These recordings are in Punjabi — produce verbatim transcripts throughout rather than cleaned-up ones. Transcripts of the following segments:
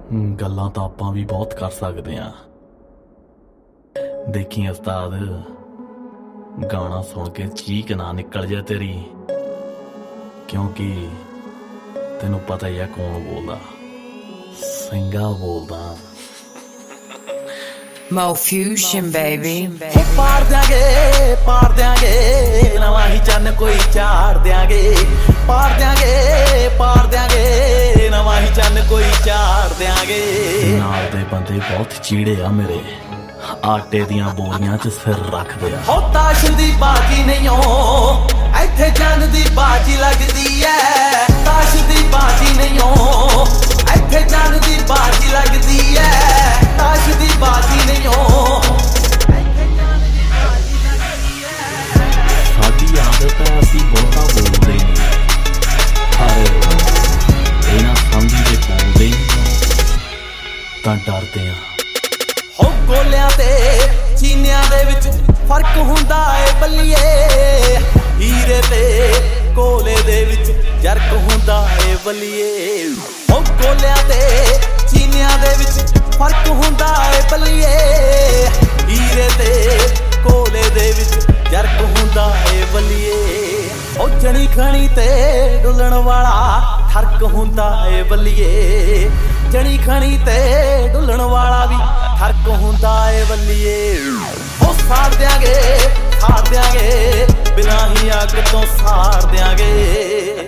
ਗੱਲਾਂ ਤਾਂ ਆਪਾਂ ਵੀ ਬਹੁਤ ਕਰ ਸਕਦੇ ਆਂ। ਦੇਖੀ ਉਸਤਾਦ, ਗਾਣਾ ਸੁਣ ਕੇ ਚੀਕ ਨਾ ਨਿਕਲ ਜਾ ਤੇਰੀ, ਕਿਉਂਕਿ ਤੈਨੂੰ ਪਤਾ ਹੀ ਆ ਕੌਣ ਬੋਲਦਾ। ਸਿੰਘਾ ਬੋਲਦਾ। Mo Fusion baby। ਪਾਰ ਦਿਆਂਗੇ ਪਾਰ ਦਿਆਂਗੇ ਨਵਾਂ ਹੀ ਚੰਨ ਕੋਈ ਚਾੜ ਦਿਆਂਗੇ। ਪਾਰ ਦਿਆਂਗੇ ਪਾਰ ਦਿਆਂਗੇ ਨਵਾਂ ਹੀ ਚੰਨ ਕੋਈ ਚਾੜ ਦਿਆਂਗੇ। ਨਾਲ ਦੇ ਬੰਦੇ ਬਹੁਤ ਚੀੜੇ ਆ ਮੇਰੇ, ਆਟੇ ਦੀਆਂ ਬੋਰੀਆਂ 'ਚ ਸਿਰ ਰੱਖਦੇ ਆ। ਹੋ ਤਾਸ਼ ਦੀ ਬਾਜੀ ਨਹੀਂ ਓ ਇੱਥੇ ਚੰਨ ਦੀ ਬਾਜੀ ਲੱਗਦੀ ਐ। ਤਾਸ਼ ਦੀ ਬਾਜੀ ਨਹੀਂ ਓ ਇੱਥੇ ਚੰਨ ਦੀ ਬਾਜੀ ਲੱਗਦੀ ਐ। ਤਾਸ਼ ਦੀ ਬਾਜੀ ਨਹੀਂ ਓ ਇੱਥੇ ਚੰਨ ਦੀ ਬਾਜੀ ਲੱਗਦੀ ਐ। ਸਾਡੀ ਆਦਤ ਹੈ ਅਸੀਂ ਬਹੁਤਾ ਬੋਲਦੇ ਨਹੀਂ, ਪਰ ਇਹਨਾਂ ਸਮਝੀ ਦੇ ਬੋਲਦੇ ਤਾਂ ਡਰਦੇ ਆ। ਹੋ ਗੋਲਿਆਂ ਤੇ ਚੀਨਿਆਂ ਦੇ ਵਿੱਚ ਫਰਕ ਹੁੰਦਾ ਏ ਬੱਲੀਏ। ਹੀਰੇ ਤੇ ਕੋਲੇ ਦੇ ਵਿੱਚ ਜਰਕ ਹੁੰਦਾ ਏ ਬੱਲੀਏ। ਹੋ ਗੋਲਿਆਂ ਤੇ ਚੀਨਿਆਂ ਦੇ ਵਿੱਚ ਫਰਕ ਹੁੰਦਾ ਏ ਬੱਲੀਏ। ਹੀਰੇ ਤੇ ਕੋਲੇ ਦੇ ਵਿੱਚ ਜਰਕ ਹੁੰਦਾ ਏ ਬੱਲੀਏ। ਉਹ ਜਣੀ ਖਣੀ ਤੇ ਡੁੱਲਣ ਵਾਲਾ ਠਰਕ ਹੁੰਦਾ ਏ ਬੱਲੀਏ। ਜਣੀ ਖਣੀ ਤੇ ਡੁੱਲਣ ਵਾਲਾ ਵੀ ਠਰਕ ਹੁੰਦਾ ਏ ਬੱਲੀਏ। ਉਹ ਸਾੜ ਦਿਆਂਗੇ ਸਾੜ ਦਿਆਂਗੇ ਬਿਨਾਂ ਹੀ ਅੱਗ ਤੋਂ ਸਾੜ ਦਿਆਂਗੇ।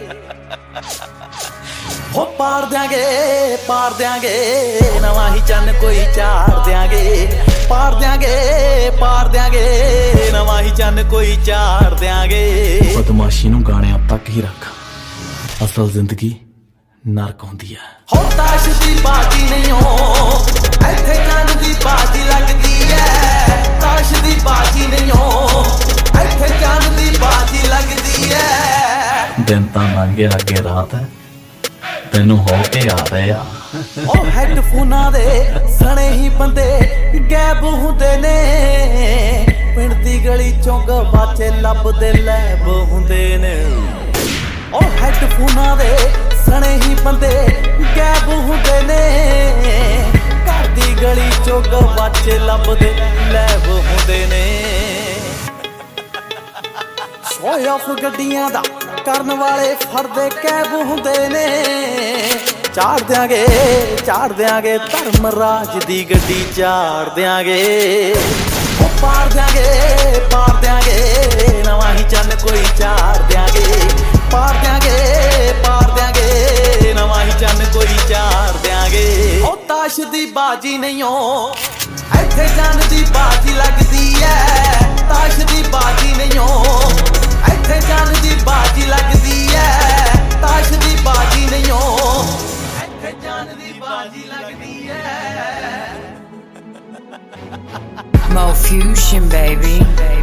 ਹੋ ਪਾਰ ਦਿਆਂਗੇ ਪਾਰ ਦਿਆਂਗੇ ਨਵਾਂ ਹੀ ਚੰਨ ਕੋਈ ਚਾੜ ਦਿਆਂਗੇ। ਪਾਰ ਦਿਆਂਗੇ ਪਾਰ ਦਿਆਂਗੇ ਨਵਾਂ ਹੀ ਚੰਨ ਕੋਈ ਚਾੜ ਦਿਆਂਗੇ। ਬਦਮਾਸ਼ੀ ਨੂੰ ਗਾਣਿਆਂ ਤੱਕ ਹੀ ਰੱਖ, ਅਸਲ ਜ਼ਿੰਦਗੀ ਨਰਕ ਹੁੰਦੀ ਹੈ। ਹੋ ਤਾਸ਼ ਦੀ ਬਾਜੀ ਨਹੀਂ ਓ ਇੱਥੇ ਚੰਨ ਦੀ ਬਾਜੀ ਲੱਗਦੀ ਐ। ਤਾਸ਼ ਦੀ ਬਾਜੀ ਨਹੀਂ ਓ ਇੱਥੇ ਚੰਨ ਦੀ ਬਾਜੀ ਲੱਗਦੀ ਐ। ਦਿਨ ਤਾਂ ਲੰਘ ਗਿਆ ਅੱਗੇ ਰਾਤ ਹੈ, ਤੈਨੂੰ ਹੋ ਕੇ ਆ ਰਹੇ ਆ। ਉਹ ਹੈਡਫੋਨਾਂ ਦੇ ਸਣੇ ਹੀ ਬੰਦੇ ਗਾਇਬ ਹੁੰਦੇ ਨੇ। ਪਿੰਡ ਦੀ ਗਲੀ ਚੋਂ ਗਵਾਚੇ ਲੱਭਦੇ ਲੈਬ ਹੁੰਦੇ ਨੇ। ਉਹ ਹੈਡਫੋਨਾਂ ਦੇ ਸਣੇ ਹੀ ਬੰਦੇ ਗਾਇਬ ਹੁੰਦੇ ਨੇ। ਘਰ ਦੀ ਗਲੀ ਚੋਂ ਗਵਾਚੇ ਲੱਭਦੇ ਲੈਬ ਹੁੰਦੇ ਨੇ। ਸ਼ੋਅ ਆਫ ਗੱਡੀਆਂ ਦਾ ਕਰਨ ਵਾਲੇ ਫੜਦੇ ਕੈਬ ਹੁੰਦੇ ਨੇ। ਚਾੜ ਦਿਆਂਗੇ ਚਾੜ ਦਿਆਂਗੇ ਧਰਮ ਰਾਜ ਦੀ ਗੱਡੀ ਚਾੜ ਦਿਆਂਗੇ। ਉਹ ਪਾਰ ਦਿਆਂਗੇ ਪਾਰ ਦਿਆਂਗੇ ਨਵਾਂ ਹੀ ਚੰਨ ਕੋਈ ਚਾੜ ਦਿਆਂਗੇ। ਪਾਰ ਦਿਆਂਗੇ ਪਾਰ ਦਿਆਂਗੇ ਨਵਾਂ ਹੀ ਚੰਨ ਕੋਈ ਚਾੜ ਦਿਆਂਗੇ। ਉਹ ਤਾਸ਼ ਦੀ ਬਾਜੀ ਨਹੀਂ ਓ ਇੱਥੇ ਚੰਨ ਦੀ ਬਾਜੀ ਲੱਗਦੀ ਐ। ਤਾਸ਼ ਦੀ ਬਾਜੀ ਨਹੀਂ ਓ ਇੱਥੇ ਚੰਨ ਦੀ ਬਾਜੀ ਲੱਗਦੀ ਐ। ਤਾਸ਼ ਦੀ ਬਾਜੀ ਨਹੀਂ ਓ ਇੱਥੇ ਚੰਨ ਦੀ ਬਾਜੀ ਲੱਗਦੀ ਐ। Mo Fusion baby।